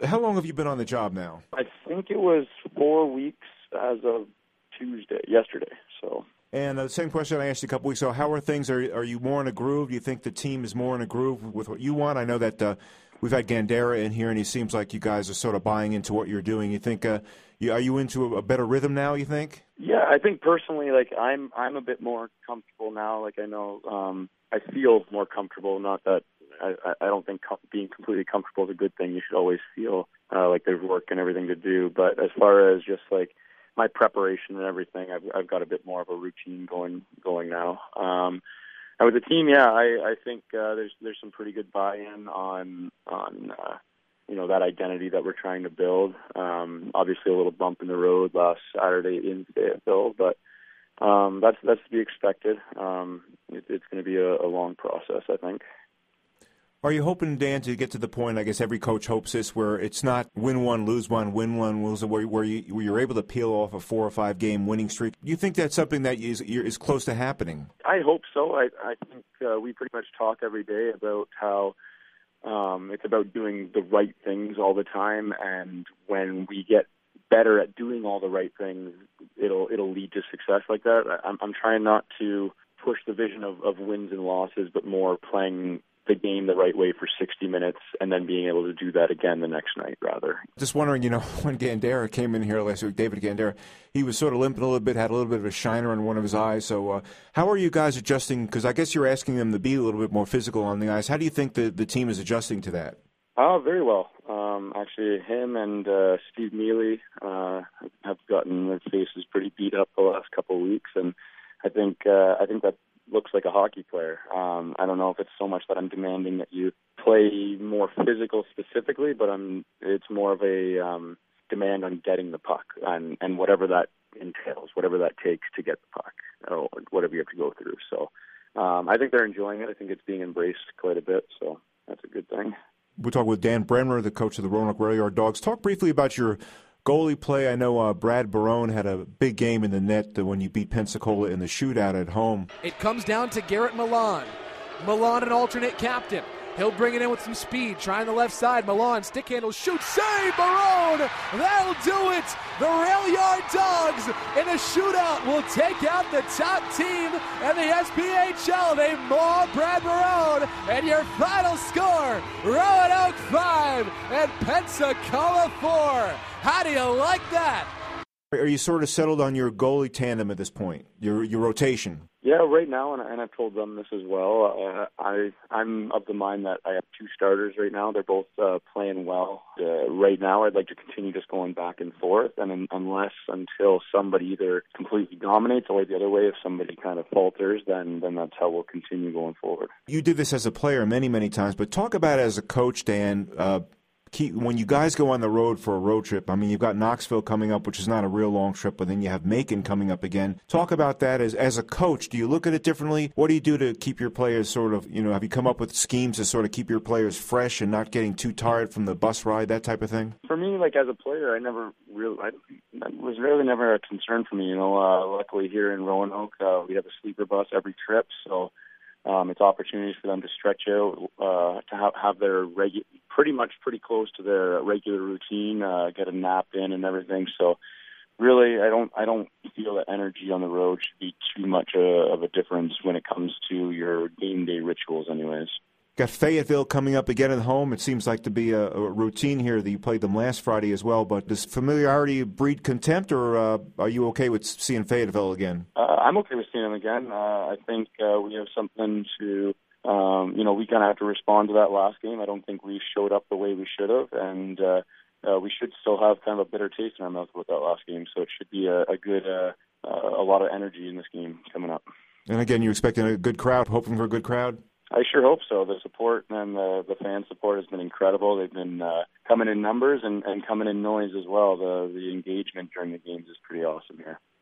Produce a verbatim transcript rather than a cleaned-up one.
How long have you been on the job now? I think it was four weeks as of Tuesday, yesterday. So. And the uh, same question I asked you a couple weeks ago. How are things? Are are you more in a groove? Do you think the team is more in a groove with what you want? I know that uh, we've had Gandera in here, and he seems like you guys are sort of buying into what you're doing. You think? Uh, you, are you into a, a better rhythm now? You think? Yeah, I think personally, like I'm, I'm a bit more comfortable now. Like I know, um, I feel more comfortable. Not that I, I don't think com- being completely comfortable is a good thing. You should always feel uh, like there's work and everything to do. But as far as just like my preparation and everything, I've, I've got a bit more of a routine going going now. Um, and with the team, yeah, I, I think uh, there's there's some pretty good buy-in on on uh, you know that identity that we're trying to build. Um, obviously, a little bump in the road last Saturday in Fayetteville, but um, that's that's to be expected. Um, it, it's going to be a, a long process, I think. Are you hoping, Dan, to get to the point, I guess every coach hopes this, where it's not win one, lose one, win one, lose one, where, where, you, where you're able to peel off a four or five game winning streak? Do you think that's something that is, is close to happening? I hope so. I, I think uh, we pretty much talk every day about how um, it's about doing the right things all the time, and when we get better at doing all the right things, it'll it'll lead to success like that. I'm, I'm trying not to push the vision of, of wins and losses, but more playing the game the right way for sixty minutes and then being able to do that again the next night, rather. Just wondering, you know, when Gandera came in here last week, David Gandera, he was sort of limping a little bit, had a little bit of a shiner on one of his eyes. So uh, how are you guys adjusting? Because I guess you're asking them to be a little bit more physical on the ice. How do you think the, the team is adjusting to that? Oh, very well. Um, actually, him and uh, Steve Mealy uh, have gotten their faces pretty beat up the last couple of weeks, and I think uh, I think that looks like a hockey player. Um, I don't know if it's so much that I'm demanding that you play more physical specifically, but I'm, it's more of a um, demand on getting the puck and, and whatever that entails, whatever that takes to get the puck, or whatever you have to go through. So um, I think they're enjoying it. I think it's being embraced quite a bit, so that's a good thing. We'll talk with Dan Bremner, the coach of the Roanoke Rail Yard Dogs. Talk briefly about your goalie play. I know uh, Brad Barone had a big game in the net when you beat Pensacola in the shootout at home. It comes down to Garrett Milan. Milan, an alternate captain. He'll bring it in with some speed, trying the left side. Milan, stick handle, shoots, save, Barone! That'll do it! The Rail Yard Dogs in a shootout will take out the top team in the S P H L. They maul Brad Barone, and your final score, Roanoke five and Pensacola four. How do you like that? Are you sort of settled on your goalie tandem at this point, your your rotation? Yeah, right now, and, and I've told them this as well, uh, I, I'm of the mind that I have two starters right now. They're both uh, playing well. Uh, right now, I'd like to continue just going back and forth, and un- unless, until somebody either completely dominates away the other way, if somebody kind of falters, then, then that's how we'll continue going forward. You did this as a player many, many times, but talk about it as a coach, Dan. Uh, Keep, when you guys go on the road for a road trip, I mean, you've got Knoxville coming up, which is not a real long trip, but then you have Macon coming up again. Talk about that as as a coach. Do you look at it differently? What do you do to keep your players sort of, you know, have you come up with schemes to sort of keep your players fresh and not getting too tired from the bus ride, that type of thing? For me, like as a player, I never really, I, that was really never a concern for me. You know, uh, luckily here in Roanoke, uh, we have a sleeper bus every trip, so Um, it's opportunities for them to stretch out, uh, to have, have their regu- pretty much pretty close to their regular routine, uh, get a nap in and everything. So really, I don't I don't feel that energy on the road should be too much uh, of a difference when it comes to your game day rituals anyways. Got Fayetteville coming up again at home. It seems like to be a, a routine here that you played them last Friday as well. But does familiarity breed contempt, or uh, are you okay with seeing Fayetteville again? Uh, I'm okay with seeing them again. Uh, I think uh, we have something to, um, you know, we kind of have to respond to that last game. I don't think we showed up the way we should have, and uh, uh, we should still have kind of a bitter taste in our mouth with that last game. So it should be a, a good, uh, uh, a lot of energy in this game coming up. And again, you're expecting a good crowd, hoping for a good crowd? I sure hope so. The support and the, the fan support has been incredible. They've been uh, coming in numbers and, and coming in noise as well. The the engagement during the games is pretty awesome here.